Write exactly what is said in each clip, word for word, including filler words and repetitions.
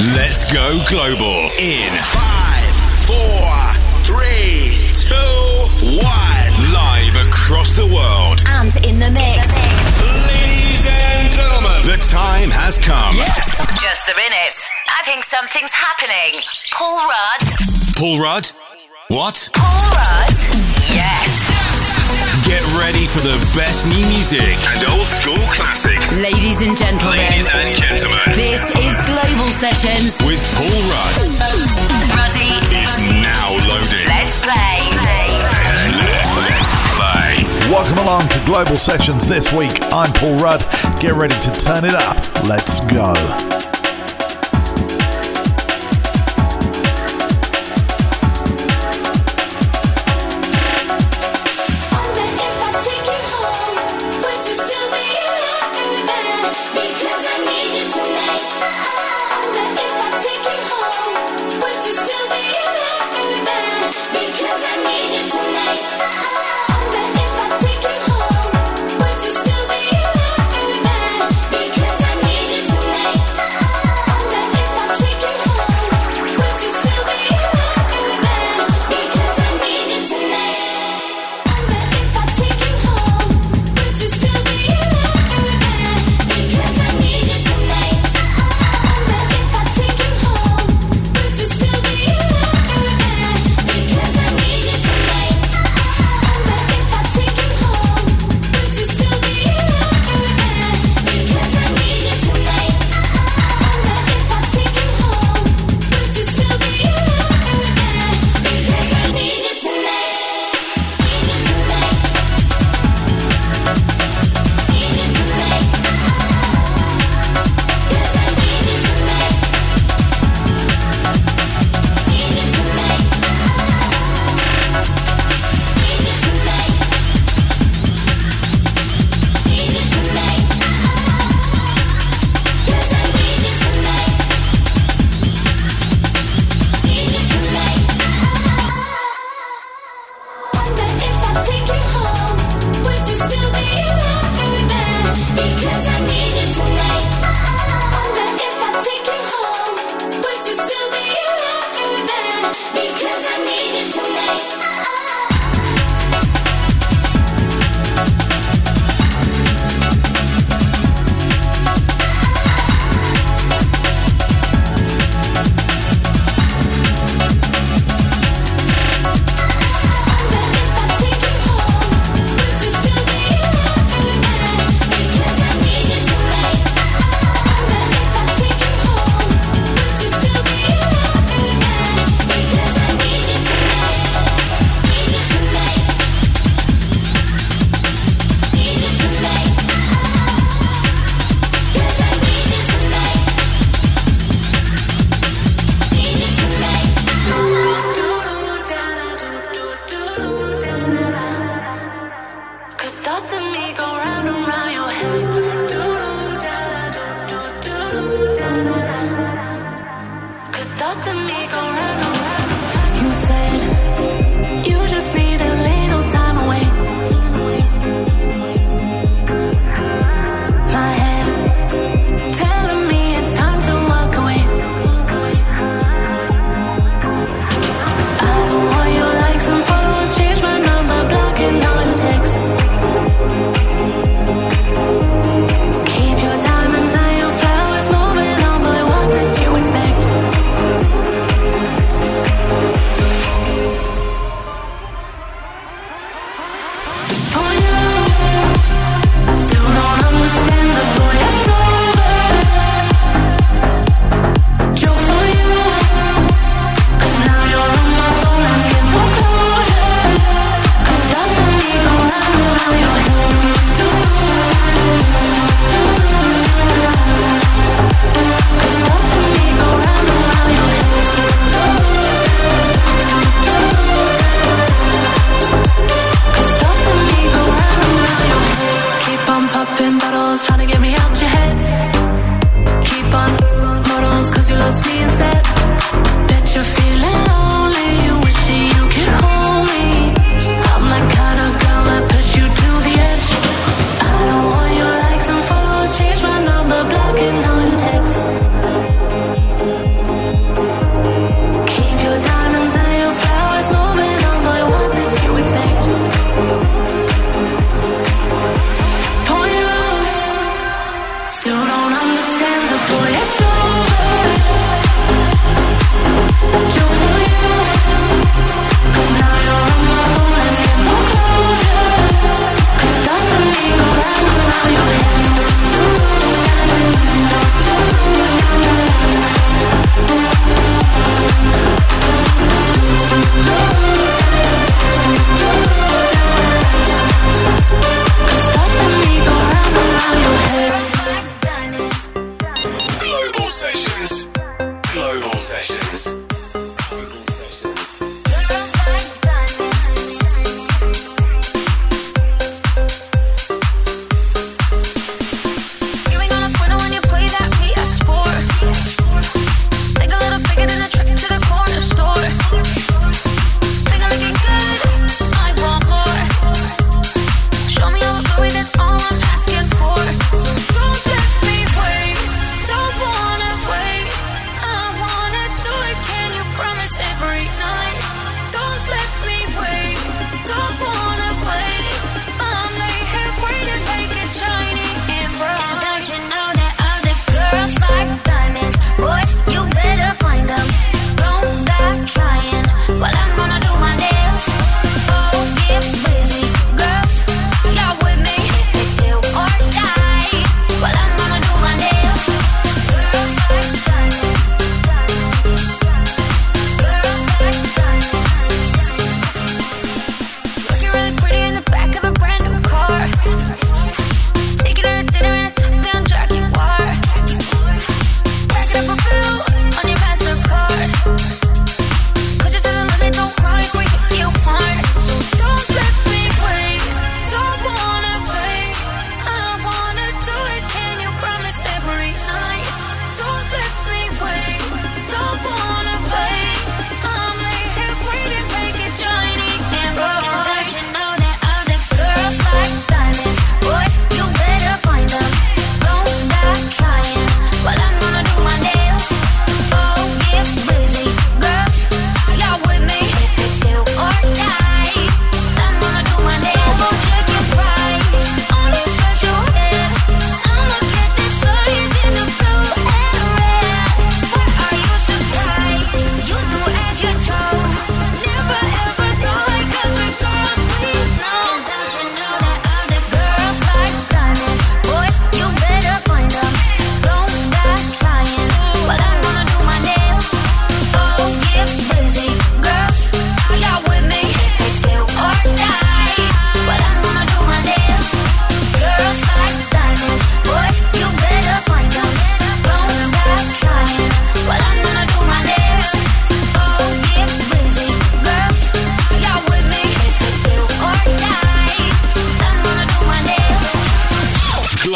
Let's go global in five, four, three, two, one. Live across the world and in the mix. Ladies and gentlemen, the time has come. Yes. Just a minute. I think something's happening. Paul Rudd. Paul Rudd? What? Paul Rudd? Yes. Get ready for the best new music and old school classics. Ladies and gentlemen. Ladies and gentlemen. This is Global Sessions with Paul Rudd. Ruddy is now loaded. Let's play. Let's play. Welcome along to Global Sessions this week. I'm Paul Rudd. Get ready to turn it up. Let's go.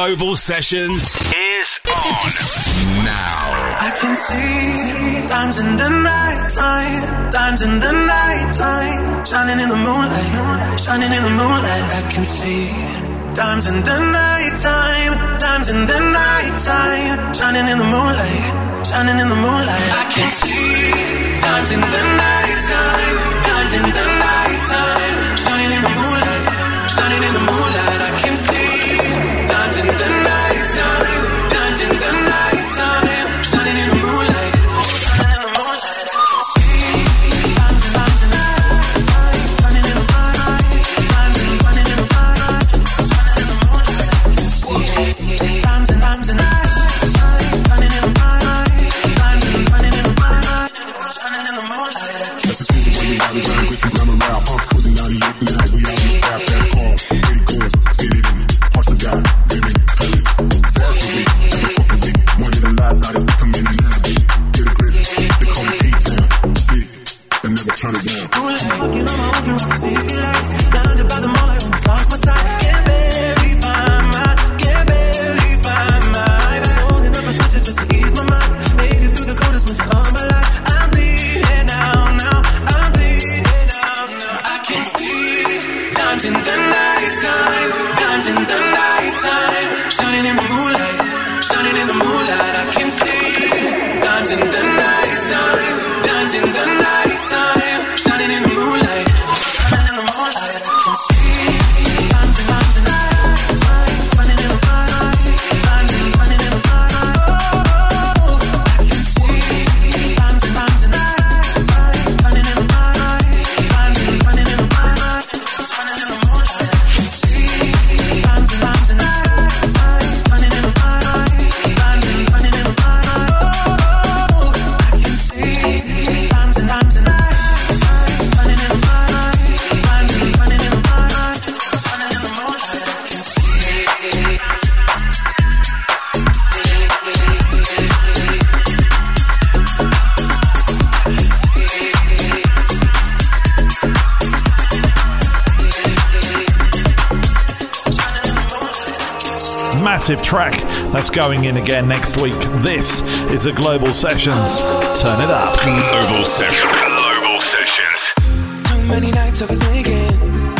Global Sessions is on now. I can see dimes in the night time, dimes in the night time, shining in the moonlight, shining in the moonlight. I can see dimes in the night time, dimes in the night time, shining in the moonlight, shining in the moonlight. I can see dimes in the night time, dimes in the night time, shining in the moonlight, shining in the moonlight. I can see dimes in the night time, dimes in the night time, shining in the moonlight, shining in the moonlight. I can see dimes in dimes in the night time, shining in the moonlight, dimes in shining in the moonlight, shining in the moonlight. I can see dimes in dimes in the night time, shining in the moonlight, dimes in shining in the moonlight, shining in the moonlight. I can see Get you run around, I'm cruising down the eight now. We out here, fast, fast car, pretty good, get it in it. Parts of God, living, colors, fast with me, every fucking week. One of the last artists that come in and out. Get a grip, they call me P-Town. See, they never turn it down. Walking on my own through the city lights, blinded by the moonlight, almost lost my sight. Can't barely find my, can't barely find my. I'm holding up a switch just to ease my mind. Made it through the coldest winter of my life. I'm bleeding out now, I'm bleeding out now. I can see dimes in the night time, dimes in the night time, shining in the moonlight, shining in the moonlight. I can see dimes in the night time, dimes in the night time, shining in the moonlight, shining in the moonlight. I can see dimes in dimes in the night time, shining in the moonlight, dimes in shining in the moonlight. Oh, I can see dimes in dimes in the night time, shining in the moonlight, dimes in shining in the moonlight, shining in the moonlight. I can see dimes in dimes in the night time, shining in the moonlight, dimes in shining in the moonlight. Oh, I can see dimes in dimes in the night time, shining in the moonlight, dimes in shining in the moonlight, shining in the moonlight. I can see. Massive track that's going in again next week. This is the Global Sessions. Turn it up. Global Sessions. Global Sessions. Too many nights overthinking.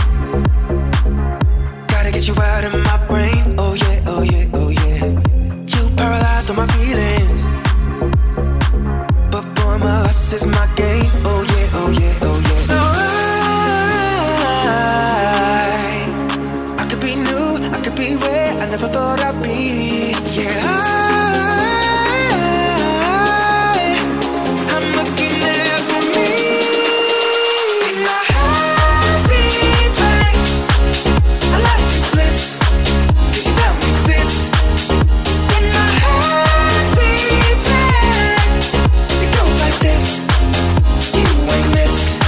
Gotta get you out of my brain. Oh yeah, oh yeah, oh yeah. You paralyzed all my feelings, but boy, my loss is my gain. Oh yeah, oh yeah, oh yeah. So I, I could be new, I could be where I never thought I'd be. Yeah, I, I'm looking after me. In my happy place, I like this bliss, 'cause you don't exist. In my happy place, it goes like this, you ain't missed.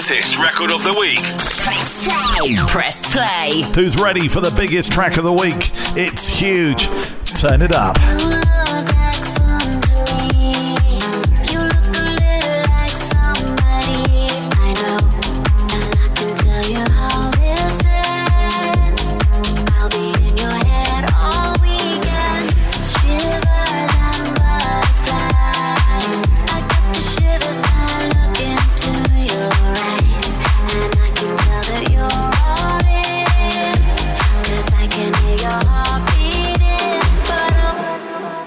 Hottest record of the week. Press play. Who's ready for the biggest track of the week? It's huge. Turn it up. I can hear your heart beating, but oh,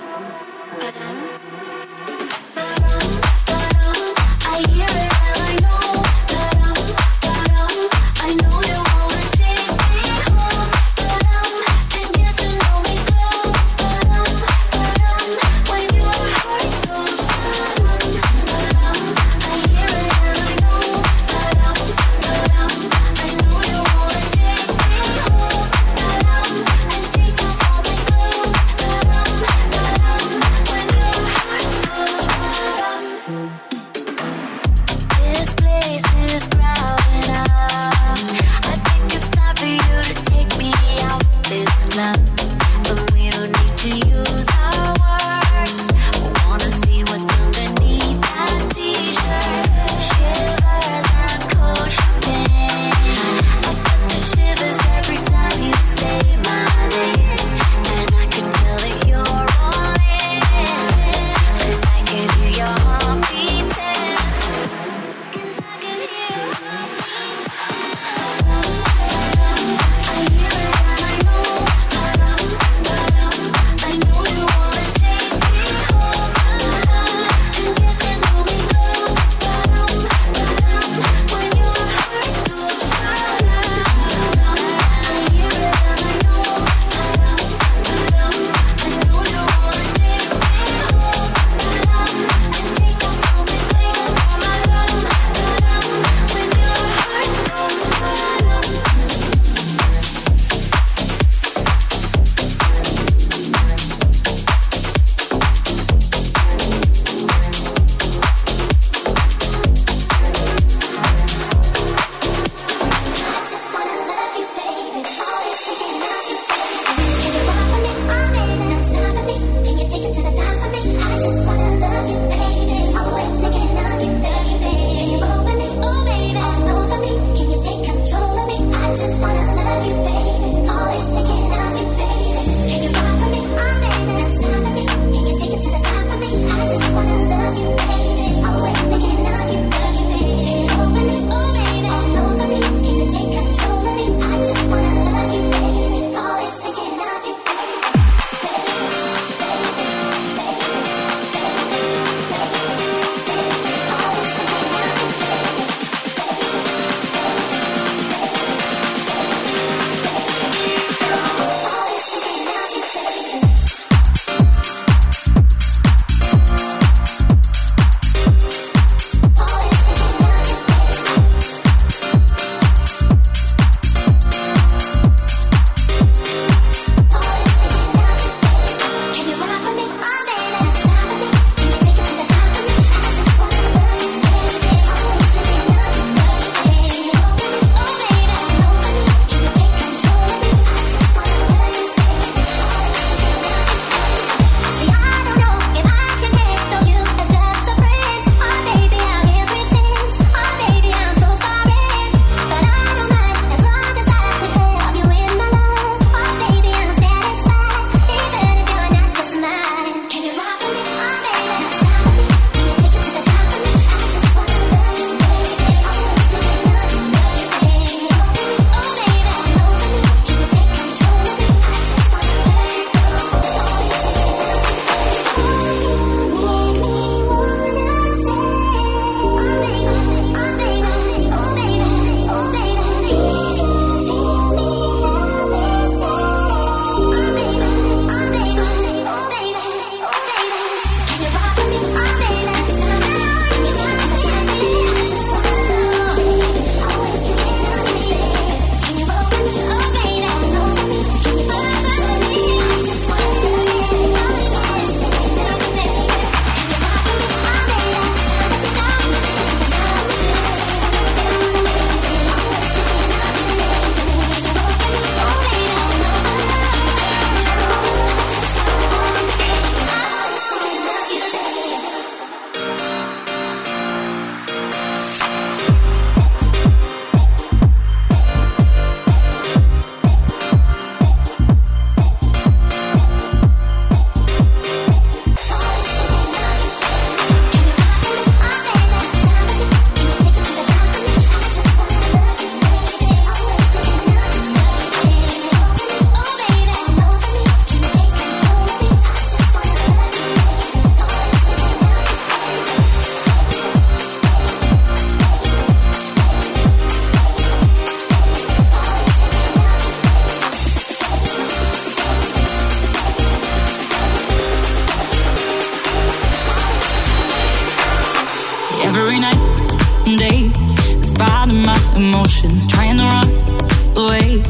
emotions, trying to run away.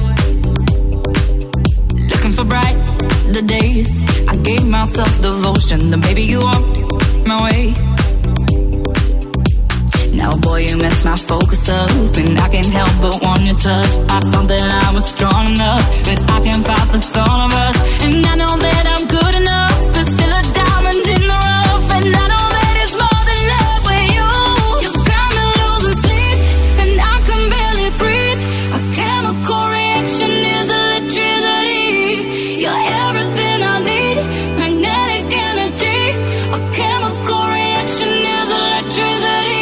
Looking for brighter days. I gave myself devotion, then baby you walked my way. Now boy you messed my focus up, and I can't help but want your touch. I thought that I was strong enough, but I can't fight the thought of us. And I know that I'm good enough, but still a diamond in the rough. And I know that it's more than love with you. You got me losing sleep, and I can barely breathe. A chemical reaction is electricity. You're everything I need, magnetic energy. A chemical reaction is electricity.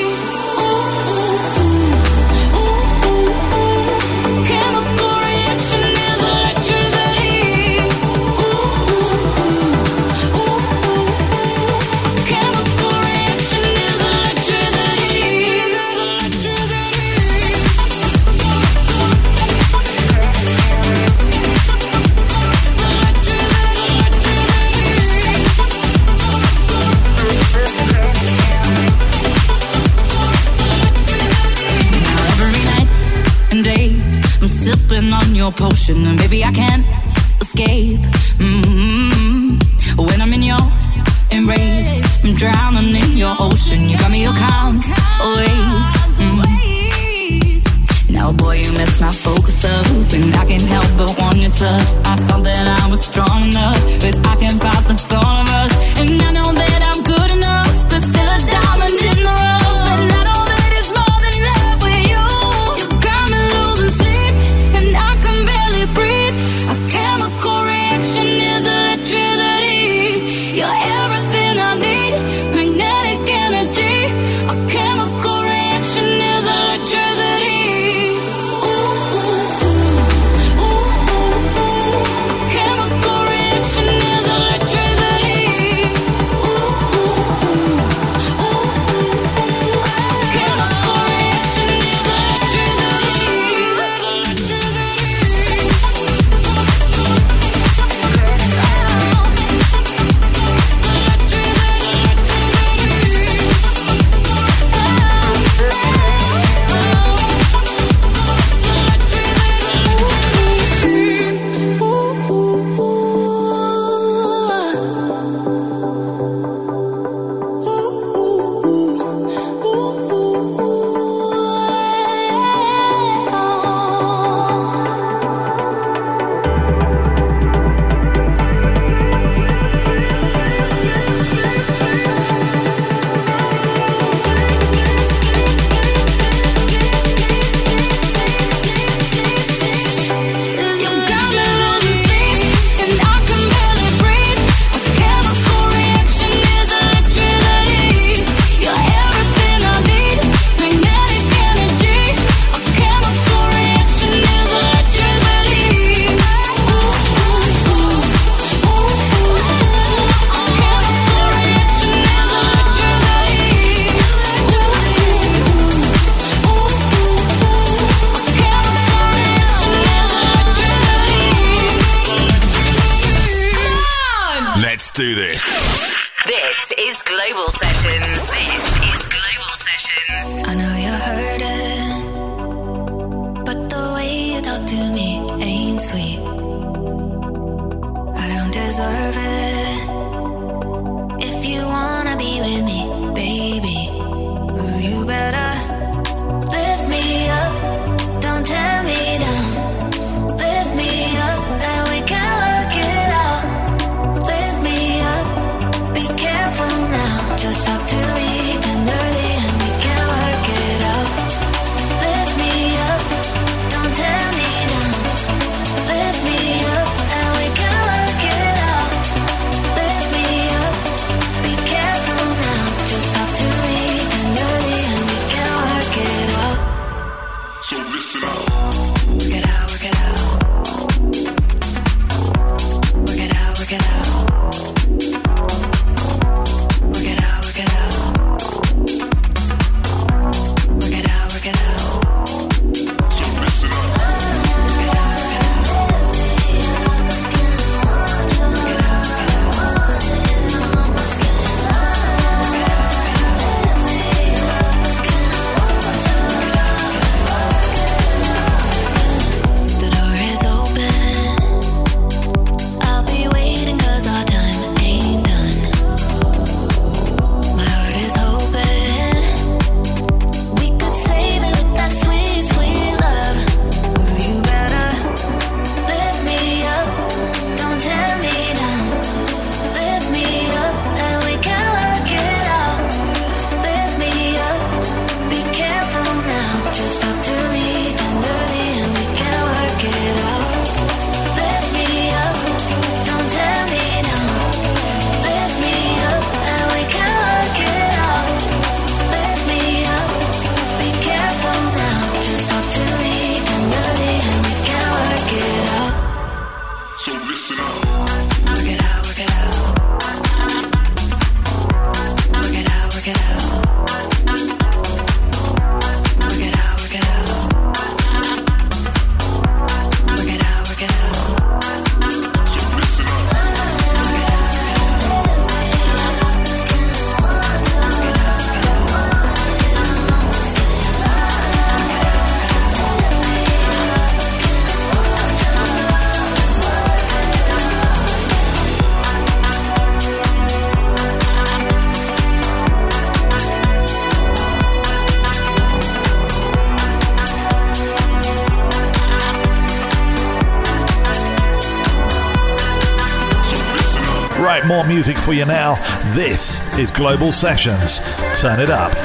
On your potion, and baby I can't escape. Mm-hmm. When I'm in your embrace, I'm drowning in your ocean. You got me all kinds of ways. Mm-hmm. Now boy you messed my focus up, and I can't help but want your touch. I thought that I was strong enough, but I can't fight the thought of us. And I know that I'm good enough, but still a diamond in the rough. And I know that it's more than love with you. You got me losing sleep, and I can barely breathe. A chemical reaction is electricity. You're everything I need, magnetic energy. A chemical reaction is electricity. Ooh, ooh, ooh, ooh, ooh. A chemical reaction is electricity. Ooh, ooh, ooh, ooh, ooh. A chemical reaction is electricity. Let's do this. This is Global Sessions. This is Global Sessions. I know you're hurting, but the way you talk to me ain't sweet. I don't deserve it. If you wanna be with me, baby, well, you better lift me up. Don't tear me down. Lift me up and we can work it out. Lift me up, be careful now. Just talk to me tenderly and we can work it out. Lift me up, don't tear me down. Lift me up and we can work it out. So listen up. Work it out, work it out. Work it out, work it out. Work it out, work it out. Work it out, work it out. So listen up. Right, more music for you now. This is Global Sessions. Turn it up.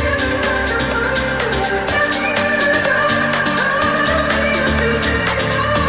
Thank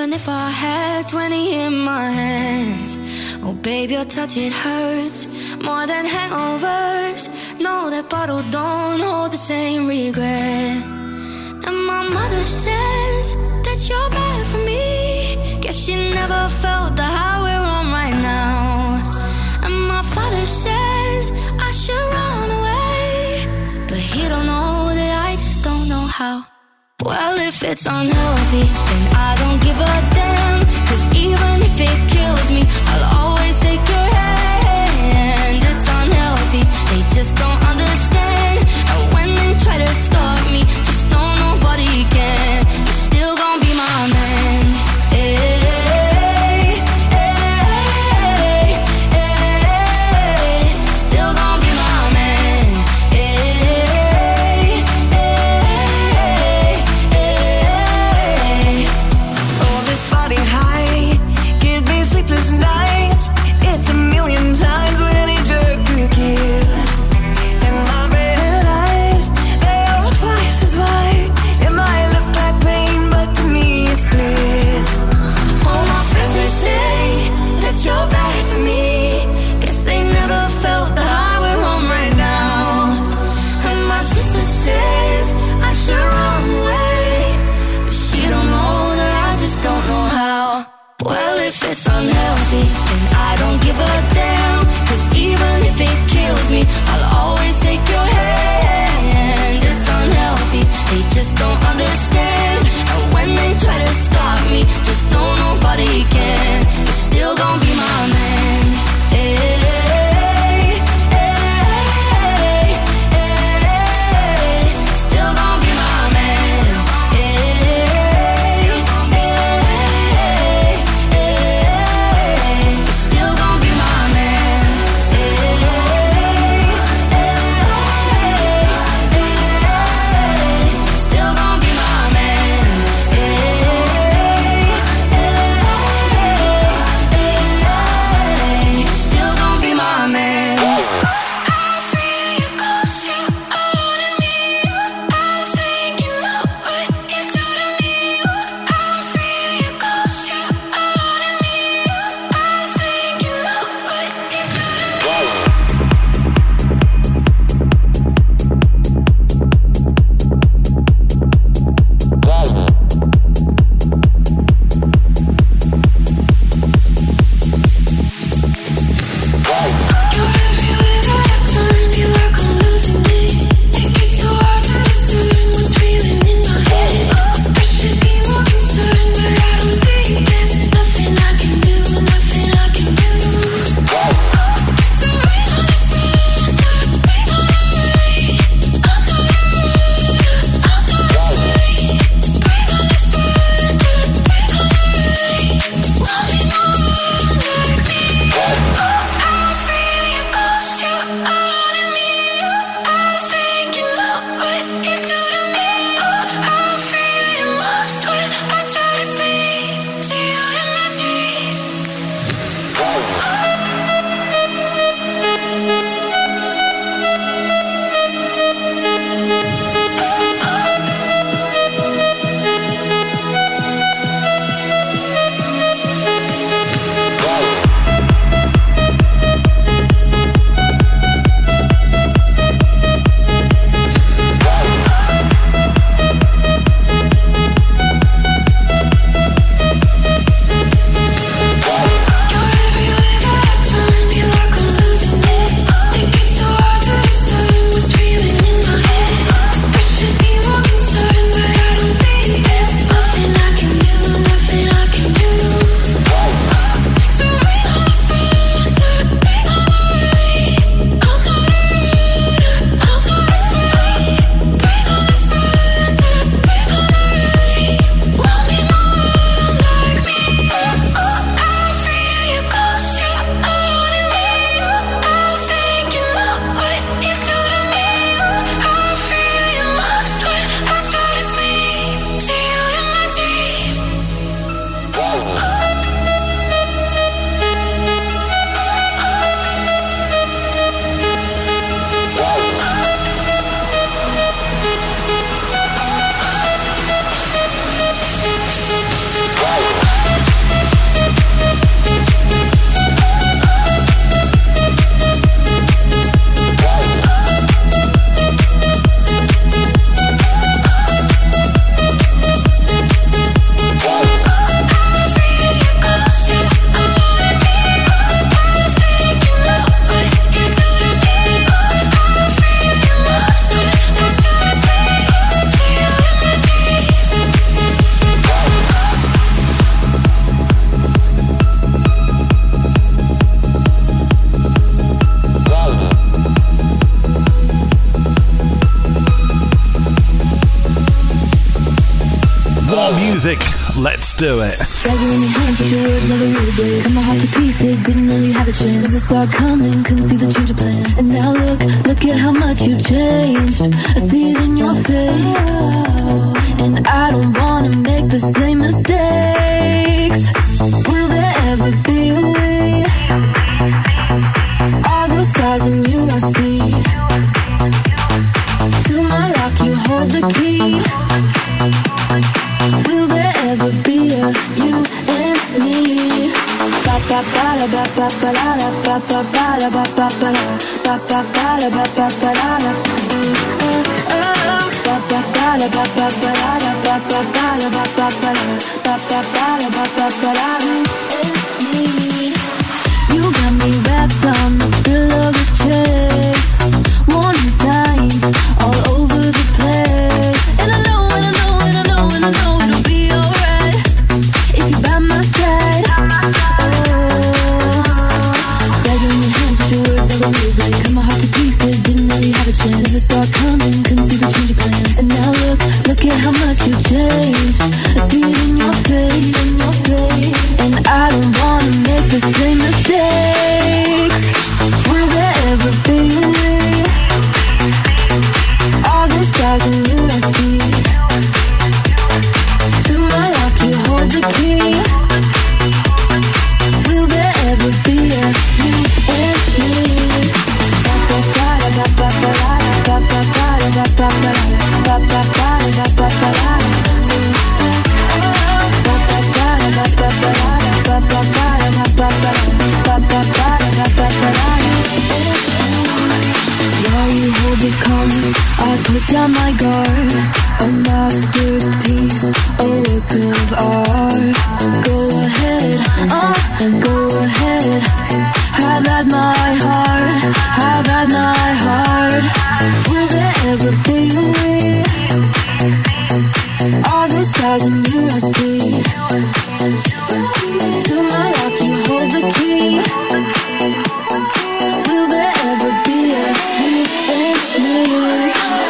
even if I had twenty in my hands. Oh babe, your touch, it hurts more than hangovers. No, that bottle don't hold the same regret. And my mother says that you're bad for me. Guess she never felt the high we're on right now. And my father says I should run away, but he don't know that I just don't know how. Well, if it's unhealthy, then I don't give a damn. Cause even if it kills me, I'll always take your hand. It's unhealthy, they just don't understand. And when they try to stop me, just know nobody can. You're still gonna be my man. Hey, hey, hey, still gonna be my man. Hey, hey, oh, this body high gives me sleepless nights. It's a million times what any drug could give. And my red eyes, they are twice as wide. It might look like pain, but to me it's bliss. all my friends, they say that you're bad for me. Guess they never felt the high we're on right now. And my sister says I should run away, but she don't know that I just don't know how. Well, if it's unhealthy, then I don't give a damn. Cause even if it kills me, I'll always take your hand. It's unhealthy, they just don't understand. And when they try to stop me, just know nobody can. You're still gonna be my man. Hey, hey, hey, still gonna be my man. Hey, hey, hey, you're still gonna be my man. Hey, hey, hey, still gonna be music. Let's do it. Got you in your hands, but your words never really break. Cut my heart to pieces, didn't really have a chance. Never saw it coming, couldn't see the change of plans. And now look, look at how much you've changed. I see it in your face. And I don't wanna make the same mistakes. Will there ever be a way? All those stars in you I see. To my lock you hold the key. Will there ever be a you and me? Ba ba ba da ba ba ba da da ba ba ba da ba ba ba da ba ba ba da ba ba ba da da. Ba ba ba da ba ba ba da da ba ba ba da ba ba ba da ba ba ba da ba ba ba da. You got me wrapped on the pillow of chase, warning signs all over the place. And I know, and I know, and I know, and I know it'll be alright if you're by my side. Oh, dagger in your hands, but your words never really break. Cut my heart to pieces, didn't really have a chance. Never saw it coming, couldn't see the change of plans. And now look, look at how much you've changed. I see it in your face, in your face. And I don't wanna make the same mistakes. Will there ever be a way? All those stars in you I see. To my lock you hold the key. Will there ever be a you and me? Ba ba ba da ba ba ba da ba ba ba da ba ba ba da ba ba ba da ba ba ba da. While you hold the cards, I put down my guard. A masterpiece, a work of art. Go ahead, uh, go ahead. Have at my heart, have at my heart. Will there ever be a way? All those stars in you I see. To my lock you hold the key. Will there ever be a you and me?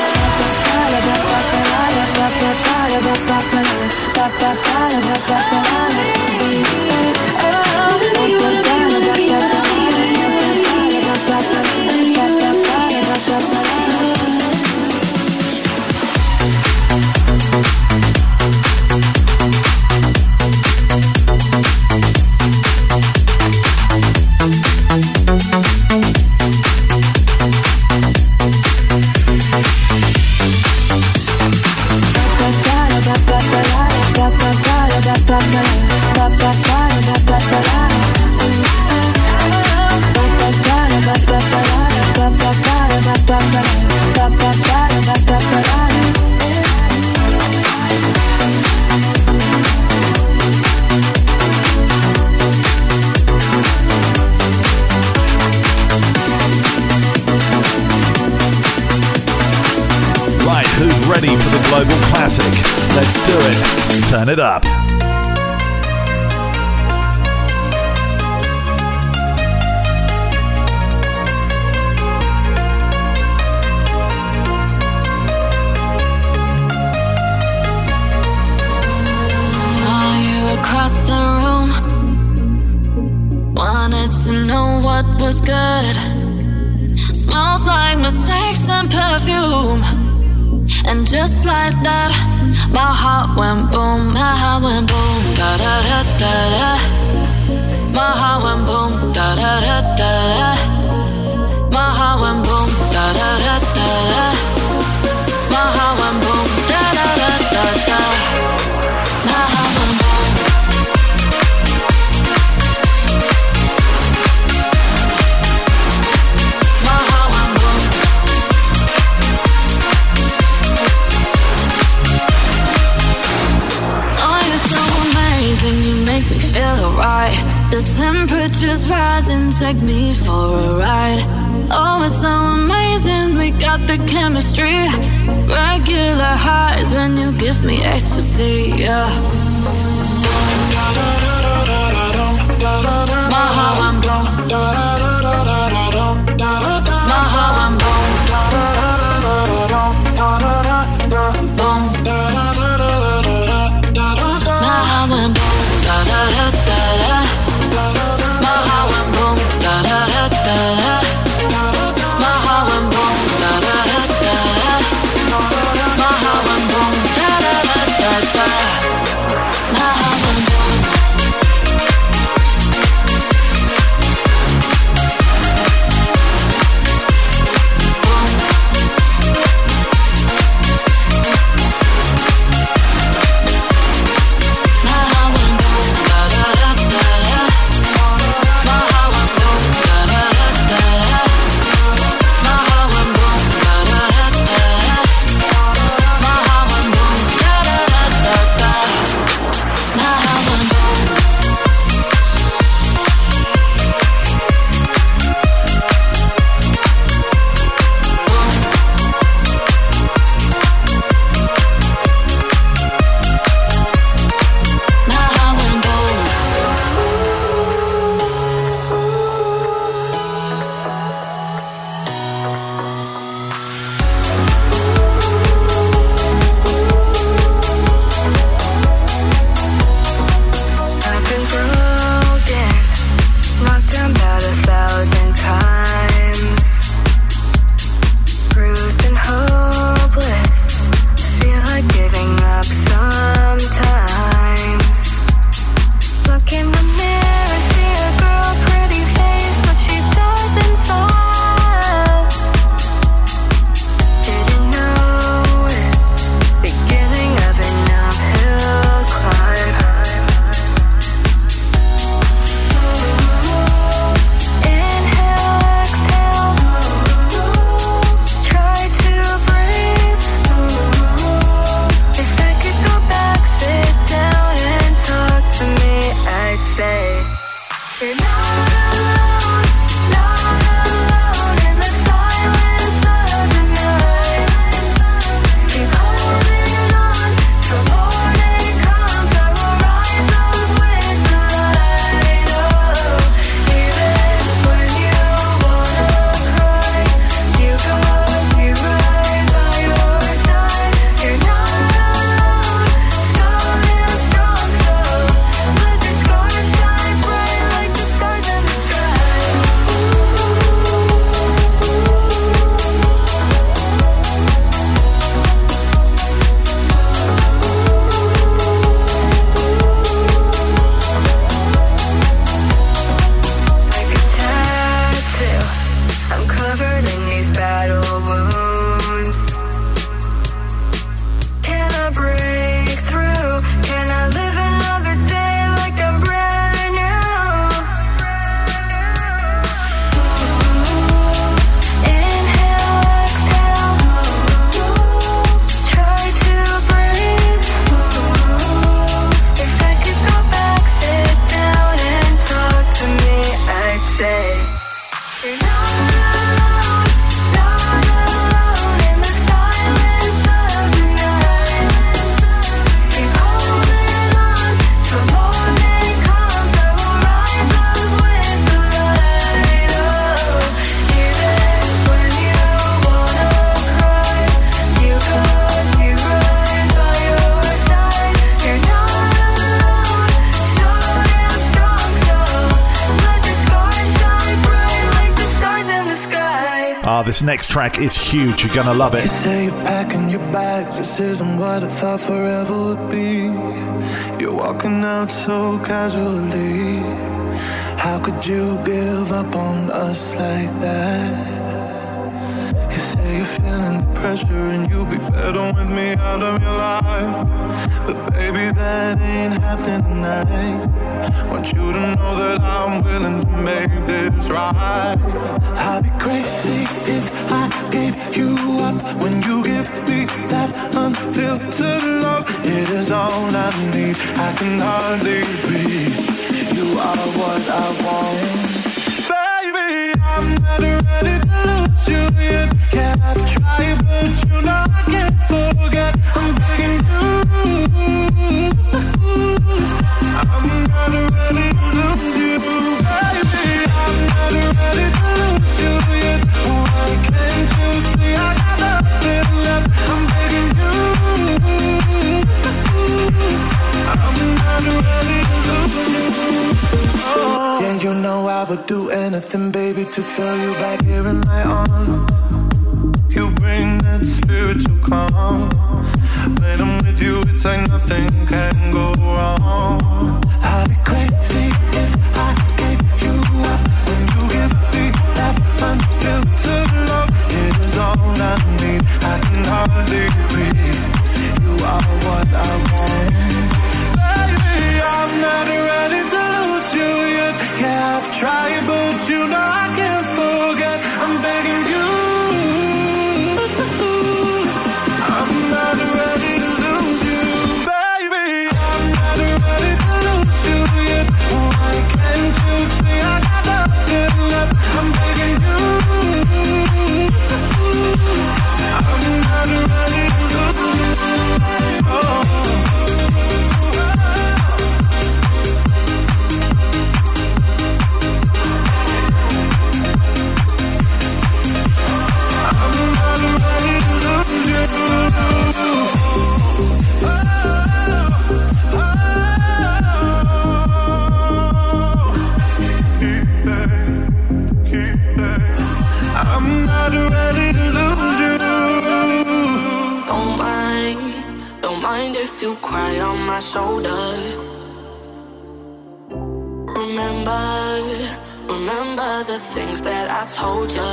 Ready for the global classic. Let's do it. Turn it up. Saw you across the room. Wanted to know what was good. Smells like mistakes and perfume. And just like that, my heart went boom, my heart went boom, da da da da da. My heart went boom, da da da da da. My heart went boom, da da da da da. My heart went boom, da da da da da. My heart went boom. Make me feel alright. The temperature's rising, take me for a ride. Oh, it's so amazing, we got the chemistry. Regular highs when you give me ecstasy, yeah. My heart went boom. My heart went boom. Boom. Ah, this next track is huge. You're gonna love it. You say you're packing your bags. This isn't what I thought forever would be. You're walking out so casually. How could you give up on us like that? You say you're feeling the pressure and you'll be better with me out of your life. But baby, that ain't happening tonight. Want you to know that I'm willing to make this right. I'd be crazy if I gave you up when you give me that unfiltered love. It is all I need. I can hardly breathe. You are what I want. Baby, I'm not ready to lose you yet. Yeah, I've tried, but you know I can't forget. I'm begging you. I'm not ready to lose you, baby. I'm not ready to lose you yet. Why can't you see I got nothing left? I'm begging you. I'm not ready to lose you. I would do anything, baby, to feel you back here in my arms. You bring that spiritual calm. When I'm with you, it's like nothing can go wrong. I'd be crazy if I gave you up. When you give me that unfiltered love, it is all I need. I can hardly breathe. You are what I want. Baby, I'm not ready to lose you yet. Yeah, I've tried, but you know I can't forget. I'm begging you. I'm not ready to lose you, baby. I'm not ready to lose you yet. Why can't you see I got nothing left? I'm begging you. I'm not ready to lose you. Oh. I'm not ready to lose you. Don't mind, don't mind if you cry on my shoulder. Remember, remember the things that I told you.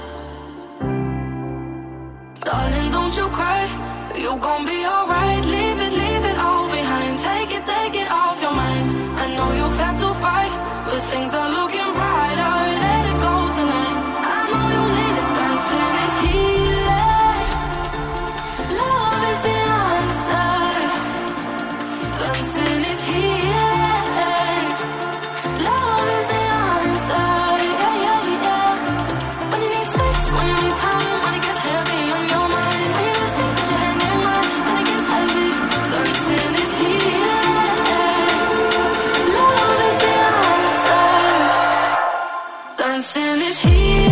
Darling, don't you cry, you gon' be alright. Leave it, leave it all behind. Take it, take it off your mind. I know you've had to fight, but things are looking brighter. Let it go tonight. I know you need it, dancing is healing. Love is the answer. Dancing is healing. Love is the answer. Yeah, yeah, yeah. When you need space, when you need time, when it gets heavy on your mind, when you lose faith, put your hand in mine, when it gets heavy. Dancing is healing. Love is the answer. Dancing is healing.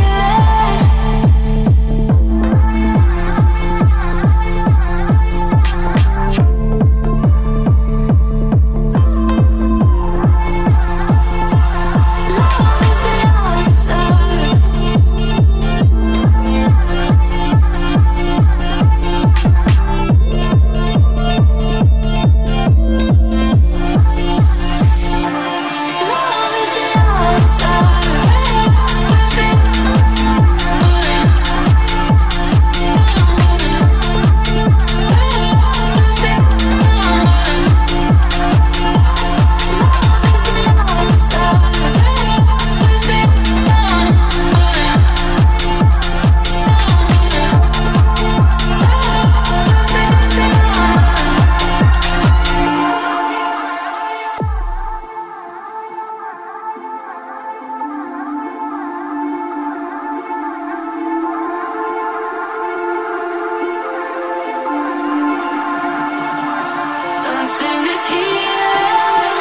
Dancing is healing.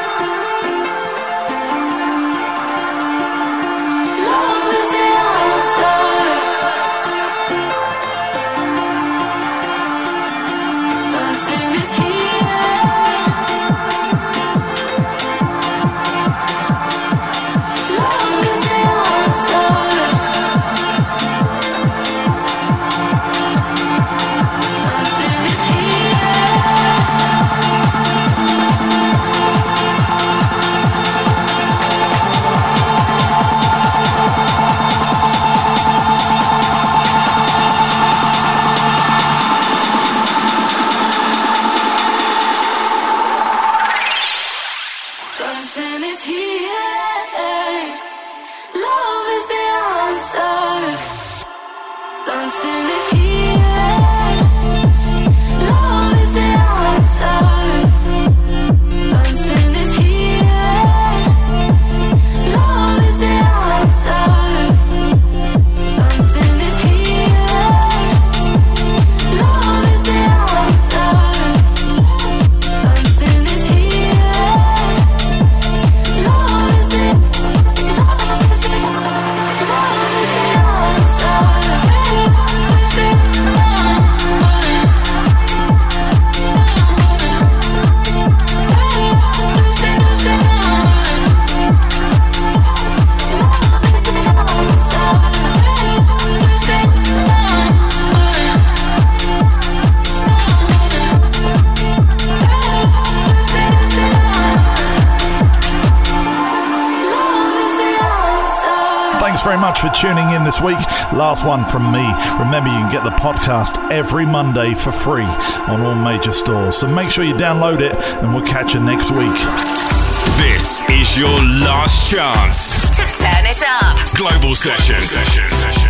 Love is the answer. Dancing is healing. Love is the answer. Dancing is healing. Dancing is healing. Love is the answer. Dancing is healing. Love is the answer. Dancing is healing. Love is the answer. Dancing is healing. Love is the answer. Dancing is healing. Love is the, love is the, love is the answer. Thanks very much for tuning in this week. Last one from me. Remember, you can get the podcast every Monday for free on all major stores. So make sure you download it, and we'll catch you next week. This is your last chance to turn it up. Global Sessions. Global Sessions.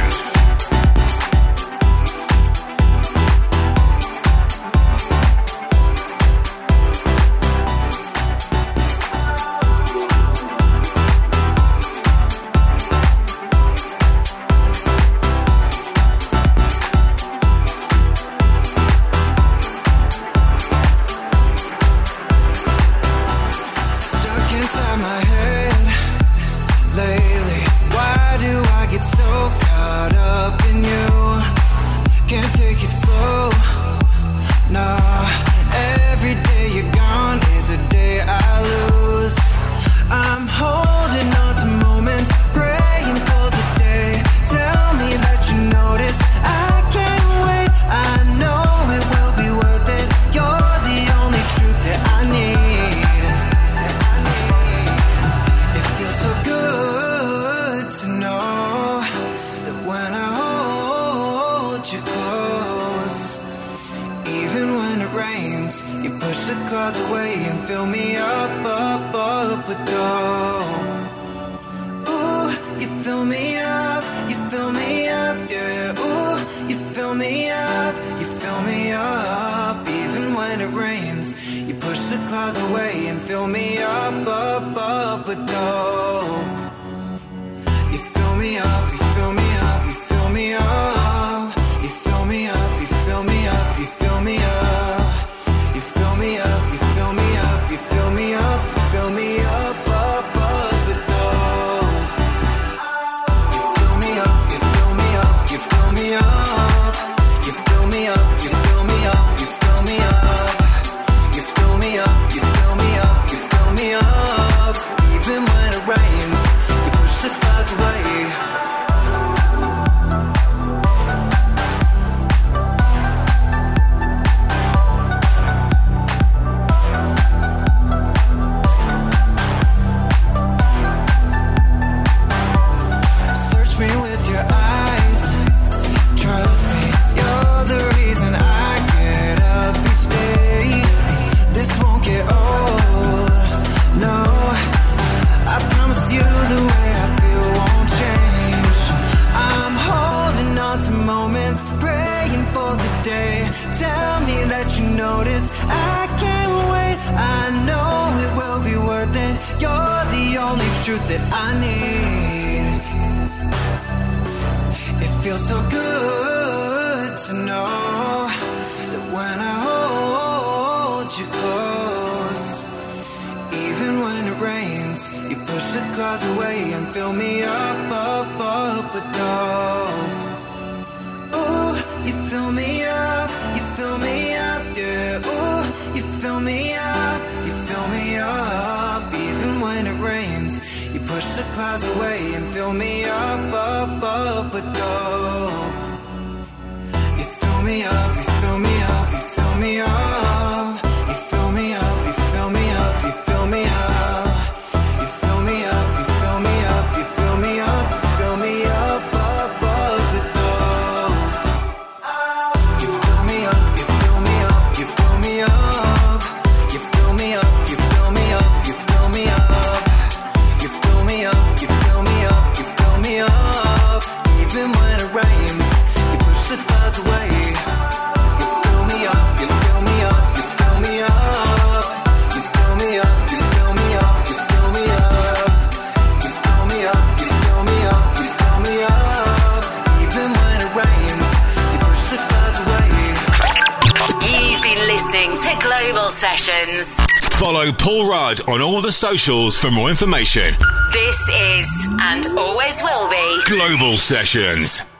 Follow Paul Rudd on all the socials for more information. This is, and always will be, Global Sessions.